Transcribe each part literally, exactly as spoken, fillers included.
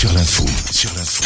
sur l'info, sur l'info.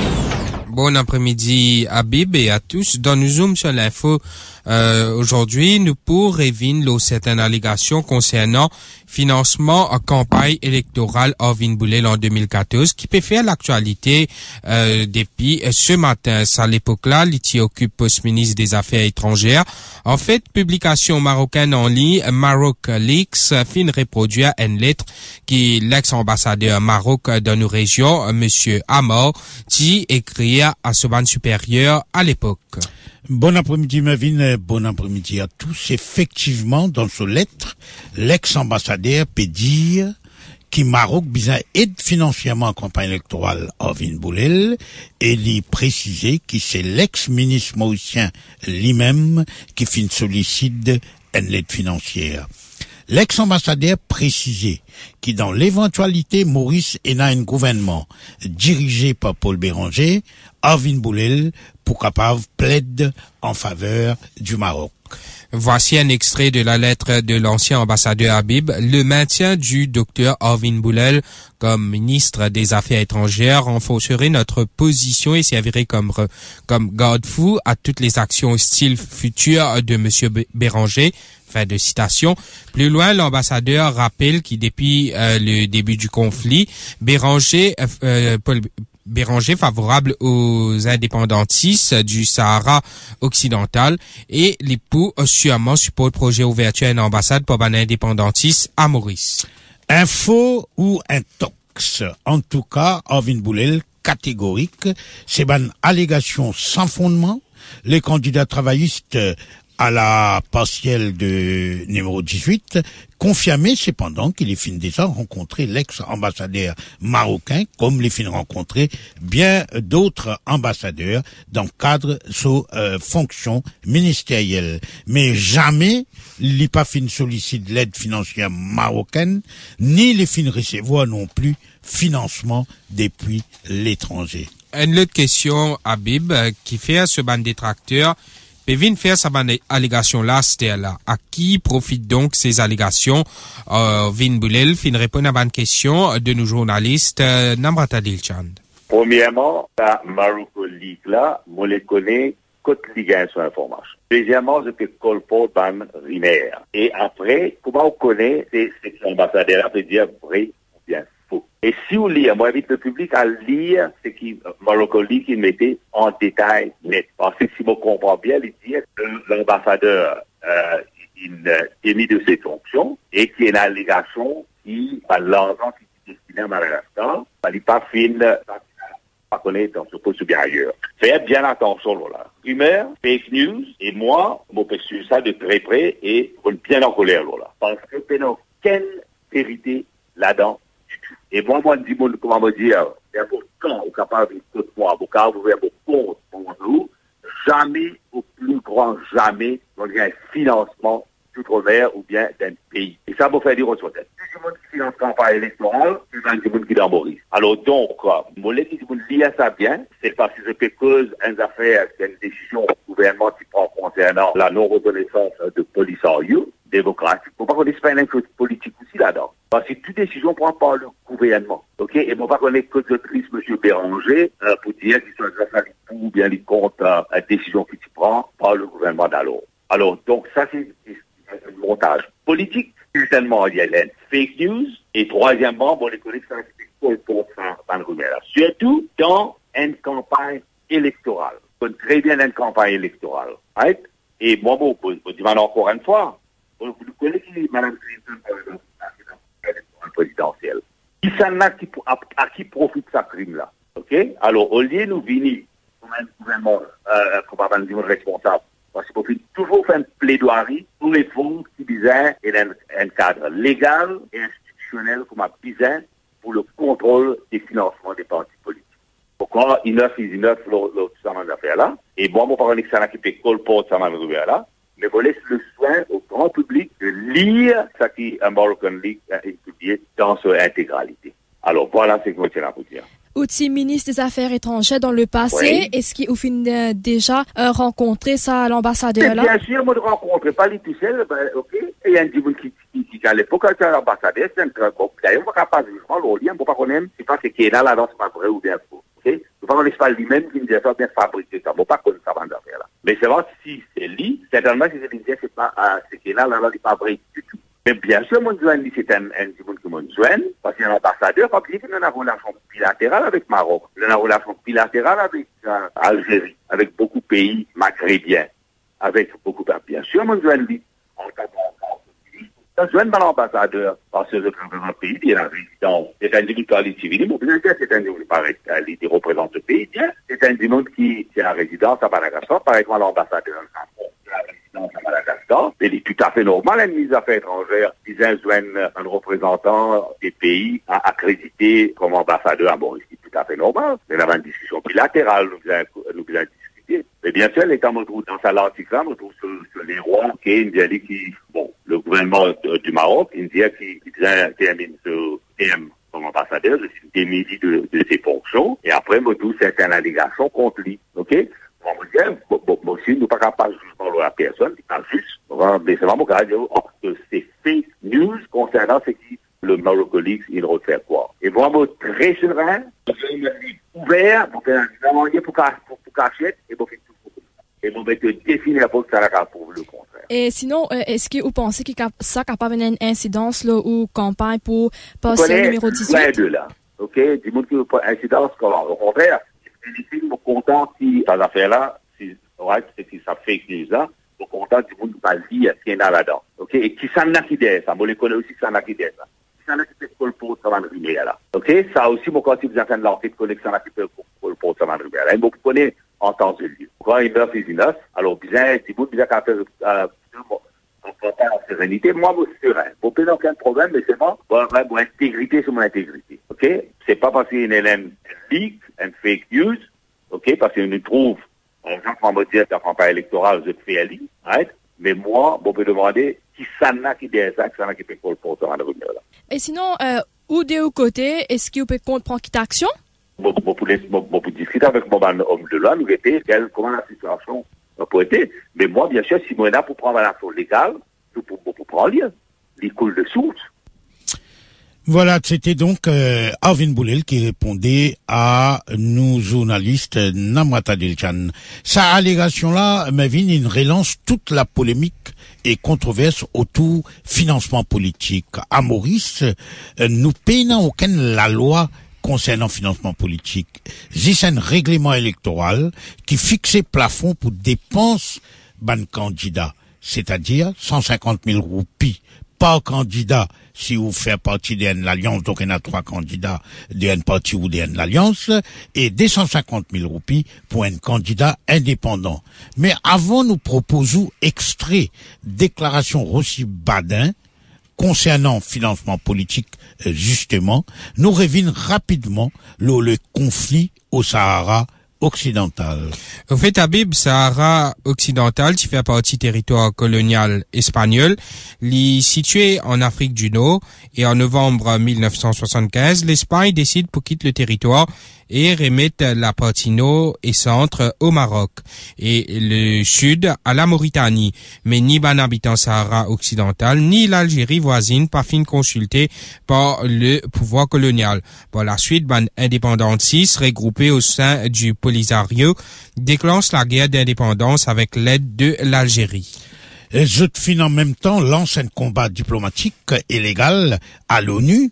Bon après-midi Habib et à tous. Dans nous zoom sur l'info euh, aujourd'hui, nous pour réviner certaines allégations concernant financement en campagne électorale Arvin Boulel en deux mille quatorze qui peut faire l'actualité euh, depuis ce matin. À l'époque-là, l'I occupe poste ministre des Affaires étrangères. En fait, publication marocaine en ligne, Maroc Leaks, fin reproduire une lettre qui l'ex-ambassadeur Maroc dans nos régions, Monsieur Amor, qui écrit à Soban supérieur à l'époque. Bon après-midi, Mavin. Bon après-midi à tous. Effectivement, dans ce lettre, l'ex-ambassadeur peut dire que Maroc besoin aide financièrement en campagne électorale Arvin Boulel et il précisé que c'est l'ex-ministre mauricien lui-même qui fin sollicite une aide financière. L'ex-ambassadeur précisé que dans l'éventualité Maurice est un gouvernement dirigé par Paul Béranger, Arvin Boulel pour capable plaide en faveur du Maroc. Voici un extrait de la lettre de l'ancien ambassadeur Habib. Le maintien du docteur Arvin Boulel comme ministre des Affaires étrangères renforcerait notre position et servirait comme, comme garde-fou à toutes les actions hostiles futures de Monsieur Béranger. Fin de citation. Plus loin, l'ambassadeur rappelle qu'il depuis euh, le début du conflit, Béranger, euh, Paul Béranger favorable aux indépendantistes du Sahara occidental et l'époux sûrement support le projet ouverture à une ambassade pour un indépendantiste à Maurice. Info ou intox. En tout cas, Arvin Boulel, catégorique, c'est une allégation sans fondement. Les candidats travaillistes à la partielle de numéro dix-huit, confirmé cependant qu'il est fin déjà rencontré l'ex-ambassadeur marocain, comme les fin rencontré bien d'autres ambassadeurs dans le cadre de sa euh, fonction ministérielle. Mais jamais il pas fin sollicite l'aide financière marocaine, ni les fin recevoir non plus financement depuis l'étranger. Une autre question, Habib, qui fait à ce ban détracteur, Pévin faire sa allégation là, c'était là. À qui profitent donc ces allégations? Euh, Vin Boulel, fin répondre à une question de nos journalistes, euh, Namrata Dilchand. Premièrement, la Maroc League là, moi les connais, côte Ligue un sur information. Deuxièmement, je peux colporter ban Rimer. Et après, comment on connaît ces, ces ambassadeurs là, peut dire vrai ou bien faux. Et si on lit, moi j'invite le public à lire ce qui Maroc League qui mettait en détail net. Parce que si je comprends bien, il dit que l'ambassadeur euh, il est mis de ses fonctions et qu'il y a une allégation qui, par l'argent qui est destiné à Madagascar, il n'est pas fin, pas connaître dans ce poste supérieur. Faites bien attention là. Rumeur, fake news, et moi, je peux suivre ça de très près et je suis bien en colère là. Parce que il n'y a aucune vérité là-dedans. Et moi, moi, je dis, comment me dire, n'importe quand, au capable de moi, avocat, vous verrez mon compte pour nous, jamais, au plus grand jamais, on a un financement d'outre-mer ou bien d'un pays. Et ça, vous fait dire autre chose. Si le monde qui finance campagne électorale, c'est un monde qui est dans Maurice. Alors, donc, moi, si vous lisez ça bien, c'est parce que c'est cause une affaire, c'est une décision du gouvernement qui prend concernant la non-reconnaissance de Polisario, démocratique. Faut pas qu'on ait pas une chose politique aussi là-dedans. Parce que toute décision prend par le gouvernement. OK? Et faut pas qu'on ait que de triste M. Béranger, euh, pour dire qu'il soit grâce à lui pour ou bien lui contre euh, la décision qui se prend par le gouvernement d'alors. Alors, donc, ça, c'est un montage politique. Certainement, il y a les fake news. Et troisièmement, bon, les collègues, ça, c'est pour ça, dans le gouvernement. Surtout dans une campagne électorale. On connaît très bien une campagne électorale. Right? Et moi, bon, je dis encore une fois, vous connaissez Mme Clinton, par exemple, dans le présidentiel. Qui s'en a qui, à, à qui profite sa crime-là? OK? Alors, au lieu de nous venir, comme un gouvernement, euh, comme un responsable, parce qu'il faut toujours faire une plaidoirie pour les fonds qui besoin et un, un cadre légal et institutionnel comme a besoin pour le contrôle des financements des partis politiques. Pourquoi il neuf, il neuf, l'autre, ça m'a affaire là. Et moi, mon parent, ça n'a qui peut colporter ça m'a là. Mais vous laissez le soin au grand public de lire ce qui American League a étudié dans son intégralité. Alors, voilà ce que je tiens à vous dire. Outil ministre des Affaires étrangères dans le passé, oui. Est-ce qu'il a euh, déjà euh, rencontré ça à l'ambassadeur là? Bien sûr, moi je rencontre pas les tout seul, ben, ok. Et il y a un petit qui, qui, qui qu'à l'époque, quand tu as l'ambassadeur, c'est un très bon. D'ailleurs, on ne va pas jugement, le lien, on ne pas connaître, c'est pas ce qui est là, là, c'est pas vrai ou bien faux. Ok? Je ne pas connaître pas lui-même qui me dit ça, bien fabriqué ça. On ne pas connaître ça, dans là. Mais c'est vrai, si c'est lui, certainement, si c'est lui, c'est pas, ce qui est là, là, là, c'est pas vrai du tout. Mais bien sûr, mon joint, c'est un, un petit monde qui m'ont joint, parce qu'il y a un ambassadeur, parce qu'il y a une relation bilatérale avec Maroc, il y a une relation bilatérale avec euh, Algérie, avec beaucoup de pays maghrébiens, avec beaucoup de, bien sûr, mon joint, lui, en tant que joint dans l'ambassadeur, parce que un pays, il y a la résidence, c'est un individu civil, mon bien sûr, c'est un individu qui représente le pays, bien, c'est un individu qui, qui a la résidence à Madagascar, par exemple, l'ambassadeur à Madagascar, il est tout à fait normal, un ministre des Affaires étrangères, ils joignent un représentant des pays à accréditer comme ambassadeur à Maurice. C'est tout à fait normal. Il y a une discussion bilatérale, nous nous avons discuté. Mais bien sûr, l'État me trouve dans sa l'article, me trouve sur, sur les rois, qui est une dit qui, bon, le gouvernement du Maroc, il dit qu'il termine ce T M comme ambassadeur, démis de, de ses fonctions, et après, me trouve certaines allégations contre lui. OK? On me dit, bon, bon, bon, si nous ne sommes pas capables de juger la personne, c'est pas juste. Mais c'est vraiment que c'est fake news concernant ce qui, le Morocco Leaks, il refait quoi. Et vraiment très serein, ouvert, pour faire un moyen pour cacher, et pour faire tout. Et pour mettre définir pour que ça prouve le contraire. Et sinon, euh, est-ce que vous pensez que ça est capable d'une incidence, là, ou campagne pour passer au numéro dix-huit? Ouais, de là. OK? Dis-moi que incidence, comment? Au contraire, je suis content si, dans affaire-là, si, ouais, c'est que ça fait que ça, je suis content du monde va lire ce qu'il y a là-dedans. OK? Et qui s'en a qui dit ça? Moi, je connais aussi qui s'en a qui dit ça. Qui s'en a qui peut le pour ça va me rimer là. OK? Ça aussi, moi, quand vous avez l'enquête, connaît qui s'en a qui peut le pour ça va me rimer là. Et moi, vous connaissez en temps de lieu. Quand il meurt, c'est une os. Alors, bien, si vous, bien qu'à faire, euh, en sérénité, moi, je suis serein. Vous n'avez aucun problème, mais c'est bon. Bon, mon intégrité, c'est mon intégrité. OK? C'est pas parce qu'il y a une leak, une fake news, OK? Parce qu'on nous trouve, on va me dire, c'est un campagne électorale, je fais aller, right? Mais moi, on peut demander qui s'en a qui dit ça, qui s'en a qui peut le porter en revenir là. Et sinon, euh, où de l'autre côté, est-ce qu'il peut comprendre qui action? Bon, bon, pour discuter avec mon homme de loi, nous répéter comment la situation peut être. Mais moi, bien sûr, si moi, là, pour prendre l'action légale, pour, pour, pour prendre lien, les coule de source. Voilà, c'était donc euh, Arvin Boulel qui répondait à nous journalistes Namrata Delchan. Sa allégation-là, Mavin, il relance toute la polémique et controverse autour financement politique. À Maurice, euh, nous payons aucune la loi concernant financement politique. C'est un règlement électoral qui fixait plafond pour dépenses ban candidat, c'est-à-dire cent cinquante mille roupies par candidat si vous faites partie de l'alliance, donc il y a trois candidats d'un parti ou d'une alliance, et deux cent cinquante mille roupies pour un candidat indépendant. Mais avant, nous proposons extrait déclaration Rossi Badin concernant financement politique, justement, nous revenons rapidement le, le conflit au Sahara occidental. Au fait, Habib, Sahara occidental, qui fait partie territoire colonial espagnol, est situé en Afrique du Nord, et en novembre mille neuf cent soixante-quinze, l'Espagne décide pour quitter le territoire et remettre la partie nord et centre au Maroc et le sud à la Mauritanie. Mais ni ban habitant Sahara occidental, ni l'Algérie voisine pas fin consulté par le pouvoir colonial. Par la suite, ban indépendantiste regroupé au sein du Polisario déclenche la guerre d'indépendance avec l'aide de l'Algérie. Les autres fin en même temps lancent un combat diplomatique et légal à l'ONU,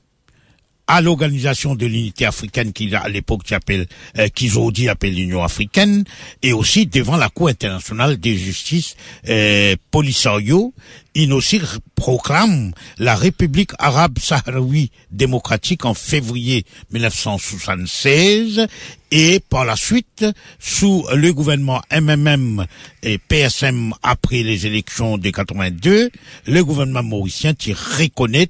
à l'Organisation de l'Unité africaine qui à l'époque j'appelle euh, qu'aujourd'hui appelle l'Union africaine, et aussi devant la Cour internationale de justice euh, Polisario. Il aussi proclame la République arabe sahraoui démocratique en février mille neuf cent soixante-seize, et par la suite, sous le gouvernement M M M et P S M après les élections de quatre-vingt-deux, le gouvernement mauricien qui reconnaît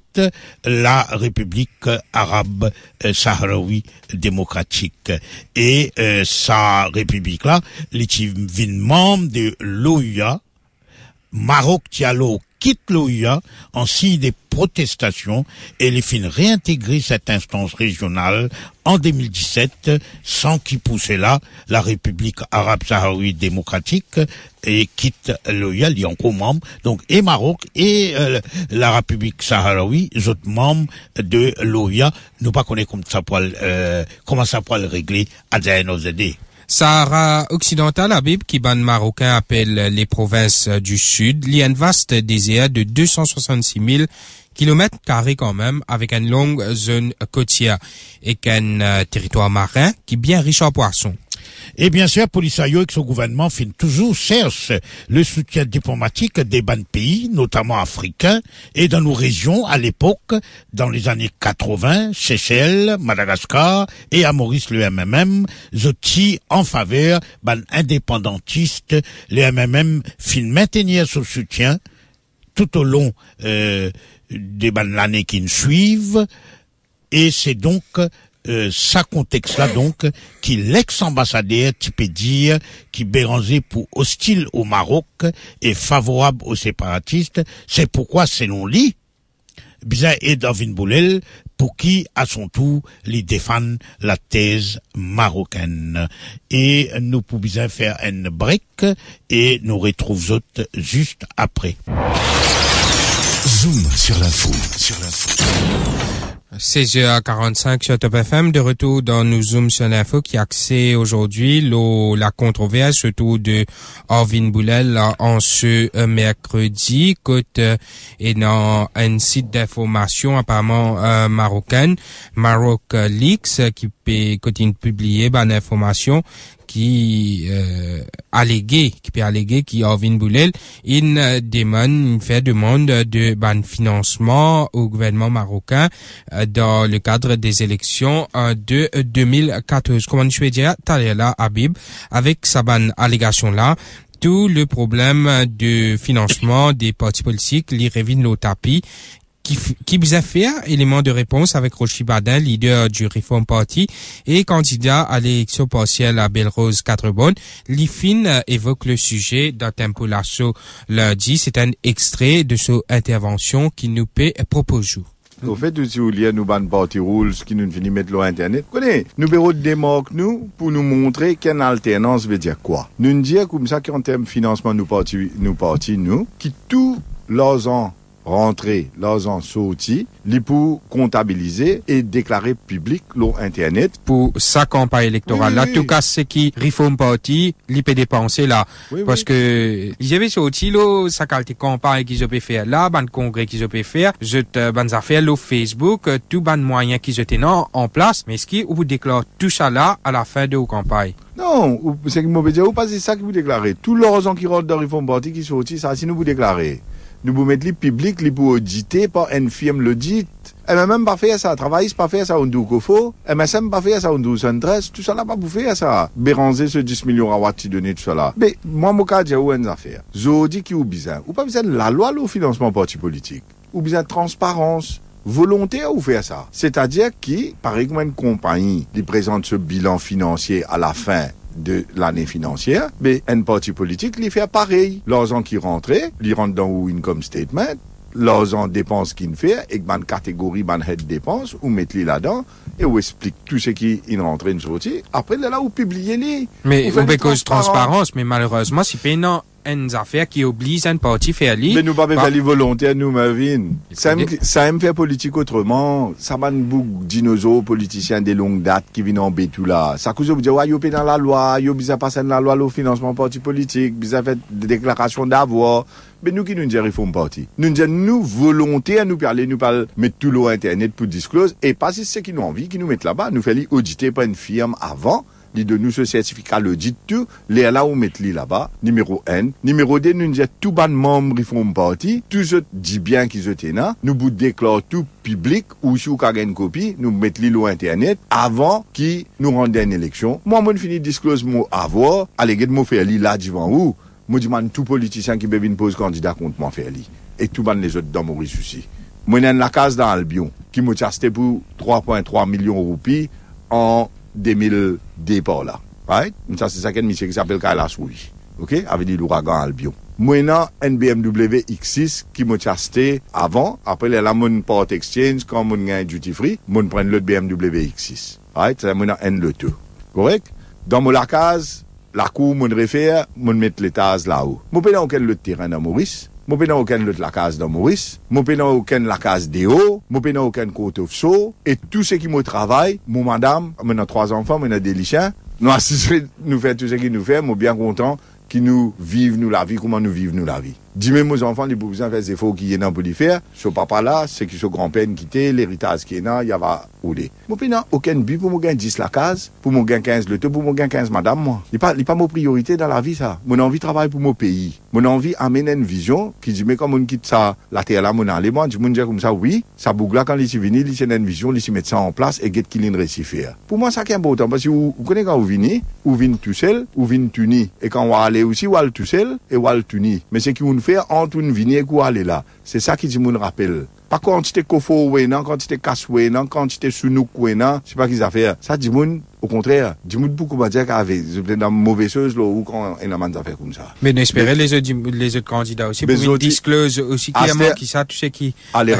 la République arabe sahraoui démocratique. Et euh, sa République-là, il est membre de l'O U A, Maroc Diallo quitte l'O U A en signe des protestations et les fin réintégrer cette instance régionale en deux mille dix-sept sans qui pousser là la République arabe sahraoui démocratique et quitte l'O U A, il y a encore membre, donc et Maroc et euh, la République sahraoui, les autres membres de l'O U A, nous pas connaître comme ça pour euh, comment ça pour le régler à Zainozédé. Sahara occidental, Habib, qui ban marocain appelle les provinces du sud, il y a une vaste désert de deux cent soixante-six mille kilomètres carrés quand même, avec une longue zone côtière et qu'un euh, territoire marin qui est bien riche en poissons. Et bien sûr, Polisario avec son gouvernement fin toujours cherche le soutien diplomatique des bons pays, notamment africains, et dans nos régions à l'époque, dans les années quatre-vingts, Seychelles, Madagascar et à Maurice le M M M, zoti en faveur ban indépendantistes, le M M M fin maintenir son soutien tout au long euh, des ban l'année qui nous suivent, et c'est donc Euh, ça contexte là donc qui l'ex-ambassadeur tu peux dire qui Béranger pour hostile au Maroc et favorable aux séparatistes, c'est pourquoi selon lui bien et Davin Boulel pour qui à son tour lui défend la thèse marocaine. Et nous pouvons bien faire un break et nous retrouvons autres juste après. Zoom sur l'info, sur l'info. seize heures quarante-cinq sur Top F M, de retour dans nos Zoom sur l'info qui axé aujourd'hui lo, la controverse autour de Arvin Boulel en ce euh, mercredi, côte euh, et dans un site d'information apparemment euh, marocaine, Maroc Leaks, qui peut continue de publier ben information qui euh, allégué, qui peut alléguer qui Arvin Boulel, il demande, il fait demande de ban financement au gouvernement marocain euh, dans le cadre des élections euh, de deux mille quatorze. Comment je vais dire, là, Habib, avec sa ban allégation là, tout le problème de financement des partis politiques, les revient au tapis. Qui, qui vous a fait élément de réponse avec Rochi Badin, leader du Reform Party et candidat à l'élection partielle à Belle-Rose Quatre-Bonnes. L'Ifin évoque le sujet dans Tempo Lasso lundi. C'est un extrait de son intervention qui nous paie propos jour. Au fait, si vous liez nous ban party rules qui nous finit mettre l'eau internet, connaissez, nous bureaux de démarque nous pour nous montrer qu'une alternance veut dire quoi. Nous nous dire comme ça qu'en termes de financement nous parti, nous parti, nous, qui tous leurs ans rentrer, leurs ans sortis, les pour comptabiliser et déclarer public l'eau internet. Pour sa campagne électorale, oui, là, oui, tout oui. cas, c'est qui Reform Party, l'I P dépenser là. Oui, parce oui. que, j'avais sorti, là, sa qualité campagne qu'ils ont pu faire là, ban congrès qu'ils ont pu faire, je te, ban affaires, là, Facebook, euh, tout ban moyen qu'ils ont été en place, mais ce qui, vous déclare tout ça là, à la fin de vos campagnes. Non, ou- c'est que moi, je dire, ou pas c'est ça que vous déclarez. Tous leurs ans qui rentrent dans Reform Party qui sont sortis, ça, si nous vous déclarez. Nous vous mettons les publics, les pour auditer par une firme l'audit. Et même pas faire ça, travailler, pas faire ça, on dit qu'il faut. Et même pas faire ça, on dit cent treize, tout ça là, pas pour faire ça. Béranger ce dix millions à Wati donner tout ça là. Mais, moi, mon cas, j'ai où une affaire. Je dis qu'il y a besoin. Ou pas besoin de la loi, le financement parti politique. Ou besoin de transparence. Volontaire ou faire ça. C'est-à-dire qui, pareil comme une compagnie, qui présente ce bilan financier à la fin de l'année financière, mais un parti politique, il fait pareil. L'argent qui rentrait, il rentre dans un income statement, l'argent dépenses qu'il fait, et que une catégorie, une head dépenses, ou mettre-les là-dedans, et on explique tout ce qui est rentré, une sortie. Après, là, où publiez-les. Mais, Vous faites ou une cause transparence. transparence, mais malheureusement, c'est pas une, une affaire qui oblige un parti faire li. Mais nous pas Bah, faire les volontaires, nous, Marvin. Ça faut aime, ça aime faire politique autrement. Ça m'a une boucle dinosaures, politiciens des longues dates qui viennent en tout là. Ça cause vous dire, ouais, yo paye dans la loi, yo bisa passer dans la loi, le financement parti politique, bisa fait des déclarations d'avoir. Mais nous qui nous disons, il faut un parti. Nous disons, nous, volontaires, nous parler, nous parler, mettre tout l'eau internet pour disclose, et pas si c'est qui nous envie, qui nous mettent là-bas, nous faire auditer par une firme avant, li de nous ce certificat l'audit tout, les là où mettre li là-bas, numéro un. Numéro deux, nous disons, tout ban membre, ils font parti, tout ce dit bien qu'ils étaient là, nous vous déclare tout public, ou si vous avez une copie, nous mettons li l'eau internet, avant qu'ils nous rendent une élection. Moi, moi, je finis disclose mon avoir, allez, get moi faire li là, devant où? Moi, je demande tout politicien qui peut venir poser candidat contre moi faire li. Et tout ban les autres dans Maurice aussi. Moi, j'ai la case dans Albion, qui m'a acheté pour trois virgule trois millions de roupies en deux mille deux par là. Right? Ça, c'est ça qu'un monsieur qui s'appelle Kailas Souri. OK, avait dit l'ouragan Albion. Maintenant, N B M W X six qui m'a acheté avant, après la mon port exchange quand mon gain duty free, mon prendre le B M W X six. Right, c'est mon N le tout. Correct? Dans mon la case, la cour mon réfère, mon mettre les tases là-haut. Mon pédant auquel le terrain dans Maurice, mon pédant auquel le la case dans Maurice, mon pédant auquel la case Déo, mon pédant auquel côte offshore et tout ce qui me travaille, mon madame, mon a trois enfants, mon a des lichins, nous assister nous faire tout ce qui nous fait, mon bien content qui nous vivent nous la vie, comment nous vivons nous la vie. Dis-moi aux enfants, les besoin faire des efforts qui y en pour les faire. Ce papa là, c'est que ce grand-père quitté, l'héritage qui est là, il y va rouler. Mon père n'a aucun but pour me gagner dix la case, pour me gagner quinze le tout, pour me gagner quinze madame, moi. Il n'est pas, il pas ma priorité dans la vie, ça. Mon envie de travailler pour mon pays. Mon envie amène une vision qui dit, mais quand on quitte ça, la terre là, mon allé, moi, je me dis comme ça, oui, ça bouge là, quand il s'y vient, il s'y a une vision, il s'y met ça en place et get qu'il réussit faire. Pour moi, ça qui est important, parce que vous, vous connaissez quand vous venez, vous venez tout seul, vous venez tuni. Et quand on va aller aussi, vous allez tout seul, et vous allez tuni. Mais c'est qui vous fait entre une vie et quoi aller là. C'est ça qui dit mon rappel. Pas quand tu t'es kofo ou non, quand tu t'es casse ou non, quand tu t'es sounouk ou non, c'est pas qu'ils affaires. Ça dit mon au contraire, dit mon beaucoup m'a dire qu'avait dans mauvaise chose là ou quand il a des affaires comme ça. Mais n'espérer les autres les autres candidats aussi pour une disclose aussi clairement qui ça tu sais qui allez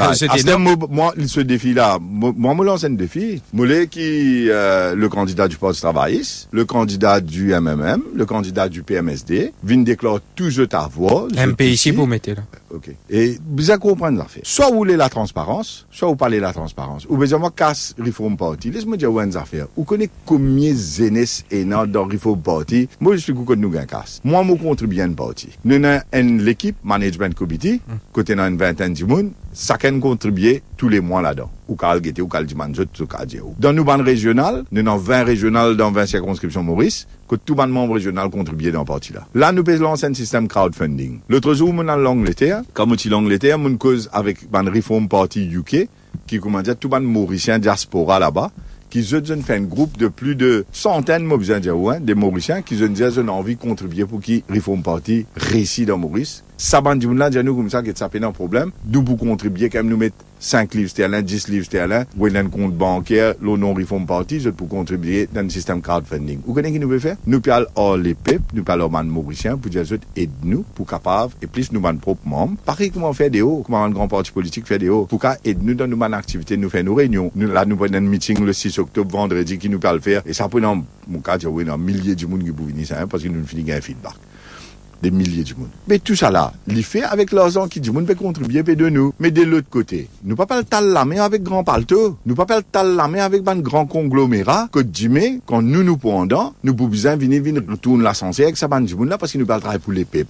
moi ce défi là moi me lance un défi moi qui euh, le candidat du Parti travailliste, le candidat du M M M, le candidat du P M S D vient déclarer tout je ta voix M P ici pour mettre là. OK. Et vous comprendre l'affaire. Soit vous voulez la transparence, soit vous parlez la transparence. Ou besoin casse Reform Party. Laisse-moi dire une affaire. Vous connaissez combien jeunesse est dans Reform Party? Moi je suis que nous gagne casse. Moi moi contribue à une partie. Nous avons l'équipe management committee côté dans une vingtaine de monde, chacun contribue tous les mois là-dedans. Ou Karl Gete ou Karl Dimanjot ou Karl Diao. Dans nos bandes régionales, nous avons vingt régionales dans vingt circonscriptions Maurice, que tout bande membre régional contribue dans partie là. Là nous faisons lancer un système crowdfunding. L'autre jour nous dans l'Angleterre, comme on dit l'Angleterre, mon cause avec ban Reform Party U K qui comment dire tout bande mauricien diaspora là-bas qui ont fait un groupe de plus de centaines moi besoin dire ouais, des Mauriciens qui ont dit ont envie de contribuer pour qui Reform Party réussit dans Maurice. Ça bande du monde là dire nous comme ça que ça fait un problème, d'où vous contribuer quand même nous mettre cinq livres sterling, dix livres sterling, ou un compte bancaire, le non Reform Party, je pour contribuer dans le système crowdfunding. Vous connaissez qui nous veut faire? Nous parlons hors les peuples, nous parlons aux Mauriciens pour dire aide-nous pour capable et plus nous man propres membres. Pareil comment on fait des hauts, comment un grand parti politique fait des hauts pour qu'à aide-nous dans nos man activités, nous faire nos réunions. Nous là nous prenons un meeting le six octobre vendredi qui nous parle faire et ça prend mon cas dire oui, un milliers de monde qui pour venir ça parce que nous finissons un feedback. Des milliers de monde. Mais tout ça là, il fait avec l'argent qui dit monde peut contribuer peut de nous. Mais de l'autre côté, nous pas le tal la main avec grand palto, nous pas le tal la main avec un grand conglomérat que Jimé quand nous nous pendant, nous pouvons bien venir venir retourner l'ascenseur avec ça ban du monde là parce qu'il nous parle travail pour les peuples.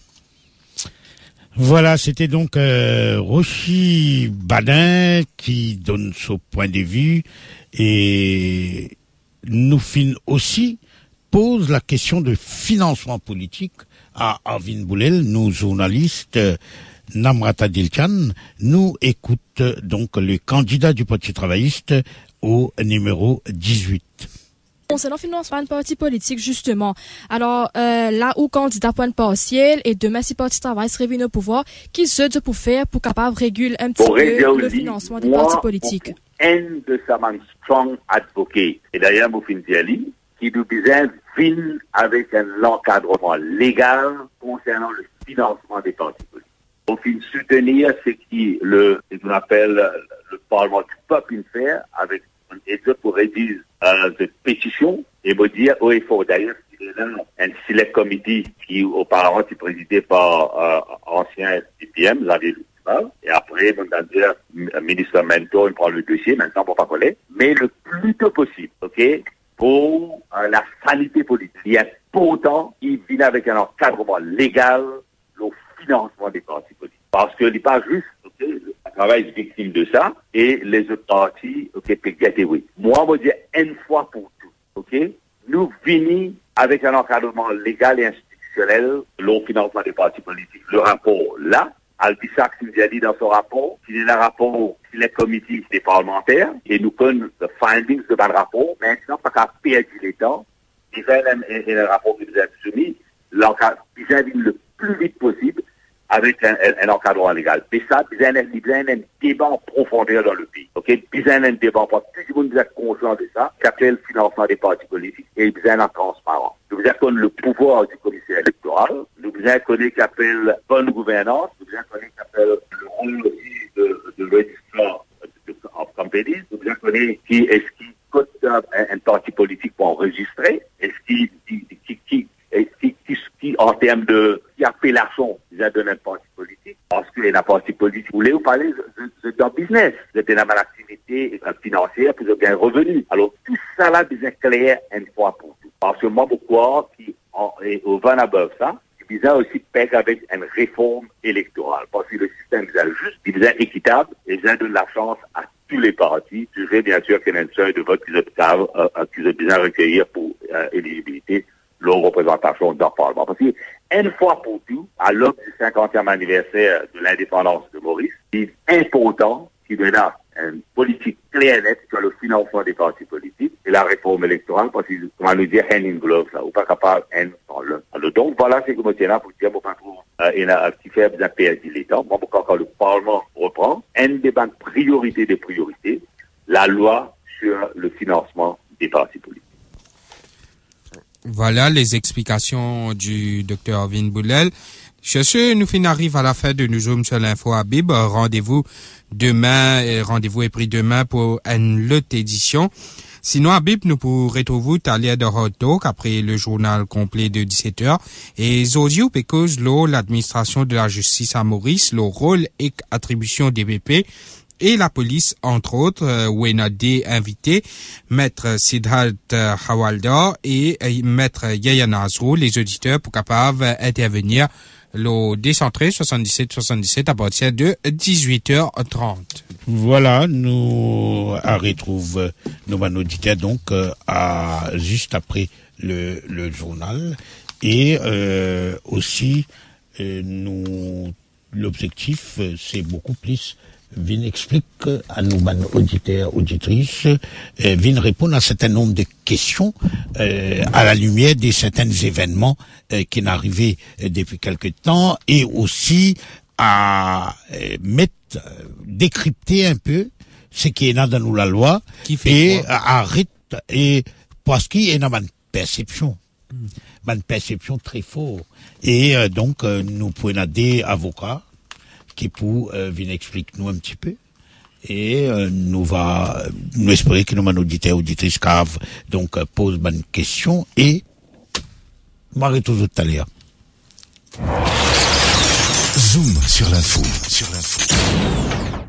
Voilà, c'était donc euh, Rochi Badin qui donne son point de vue et nous fin aussi pose la question de financement politique à Arvin Boulel, nous journalistes Namrata Dilchan, nous écoute donc le candidat du Parti travailliste au numéro dix-huit. Concernant le financement de parti politique, justement, alors euh, là où candidat point partiel et demain si parti travail serait venu au pouvoir, qui se doit pour faire pour capable réguler un petit peu le financement des partis politiques? Un de sa man strong advocate, et d'ailleurs Moufine Diali, qui nous besoin fin avec un encadrement légal concernant le financement des partis politiques. Au fin soutenir ce qui le, ce qu'on appelle le Parlement du peuple faire avec un étude pour rédiger euh, cette pétition et me dire, oh, il faut d'ailleurs qu'il y ait un select committee qui auparavant était présidé par euh, ancien D P M, la ville municipale, et après, on va dire, ministre Mento, il prend le dossier, maintenant pour pas coller, mais le plus tôt possible, ok? Pour euh, la sanité politique. Il y a pourtant, il vient avec un encadrement légal le financement des partis politiques. Parce que il n'est pas juste, ok, le travail est victime de ça, et les autres partis, ok, peuvent gâter, oui. Moi, je veux dire, une fois pour tout, ok, nous venons avec un encadrement légal et institutionnel le financement des partis politiques. Le rapport là, Albisac nous a dit dans son rapport, qu'il y a un rapport sur les comités des parlementaires, et nous connaissons les findings de ce rapport. Maintenant, pas qu'à perdre le temps, il y a un rapport qui nous a soumis, il a dit le plus vite possible avec un, un, un encadrement légal. Mais ça, il y a un débat en profondeur dans le pays. Ok, il y a un débat, parce que tout le monde est conscient de ça, qui appelle le financement des partis politiques, et il y a un transparent. Je veux dire que le pouvoir du commissaire électoral bien connaître qu'appelle bonne gouvernance, nous bien connaître qu'appelle le rôle aussi de, de registrar of companies, nous bien connaître qui est-ce qui coûte un, un parti politique pour enregistrer, est-ce qui, qui, qui, qui, qui, qui, qui en termes de qui appellation, ils ont donné un parti politique, parce qu'il y a un parti politique, vous voulez vous parler, c'est un business, vous êtes dans une activité financière, vous avez bien revenu. Alors, tout ça là, bien clair une fois pour tout. Parce que moi, pourquoi, qui est au vingt above ça, ils ont aussi payé avec une réforme électorale. Parce que le système est juste, il est équitable, et ils donne la chance à tous les partis. Je sais bien sûr qu'il y a une seuil de vote qu'ils ont, euh, qu'ils ont besoin de recueillir pour euh, éligibilité, leur représentation dans le Parlement. Parce que, une fois pour tout, à l'aube du cinquantième anniversaire de l'indépendance de Maurice, il est important qu'il y ait une politique claire et nette sur le financement des partis politiques et la réforme électorale, parce que, comment nous dire, hand in glove, là, ou pas capable, hand dans le. Alors, donc, voilà, c'est que moi, tiens là, pour dire, moi, pas trop, euh, il y a un petit fait, bien perdu l'État. Moi, quand, quand le Parlement reprend, un débat de priorité des priorités, la loi sur le financement des partis politiques. Voilà les explications du docteur Alvin Boulel. Sur ce, nous fin arrive à la fin de Nous Zoom sur l'info Habib. Rendez-vous demain, rendez-vous est pris demain pour une autre édition. Sinon, Habib, nous pourrons retrouver Talia de Hot Talk après le journal complet de dix-sept heures. Et Zodio, because l'eau, l'administration de la justice à Maurice, le rôle et attribution des B P, et la police, entre autres, euh, où on a des invités, Maître Siddharth Hawaldar et euh, Maître Yaya Nazrou, les auditeurs, pour capables d'intervenir le décentré soixante-dix-sept soixante-dix-sept à partir de dix-huit heures trente. Voilà, nous à retrouve nos auditeurs donc euh, à juste après le, le journal et euh, aussi euh, nous l'objectif c'est beaucoup plus Vin explique à nos auditeurs, auditrices, euh, Vin répondre à un certain nombre de questions euh, à la lumière de certains événements euh, qui sont arrivés euh, depuis quelque temps et aussi à euh, mettre, euh, décrypter un peu ce qui est dans nous la loi qui fait et quoi? arrête et parce qu'il y a une perception. Mm. Une perception très forte. Et euh, donc, euh, nous pouvons avoir des avocats qui pour euh, venir expliquer nous un petit peu et euh, nous va nous espérer que nous mon auditeur auditrice cave donc euh, pose bonne question et m'arrête tout à l'heure. Zoom sur l'info sur l'info.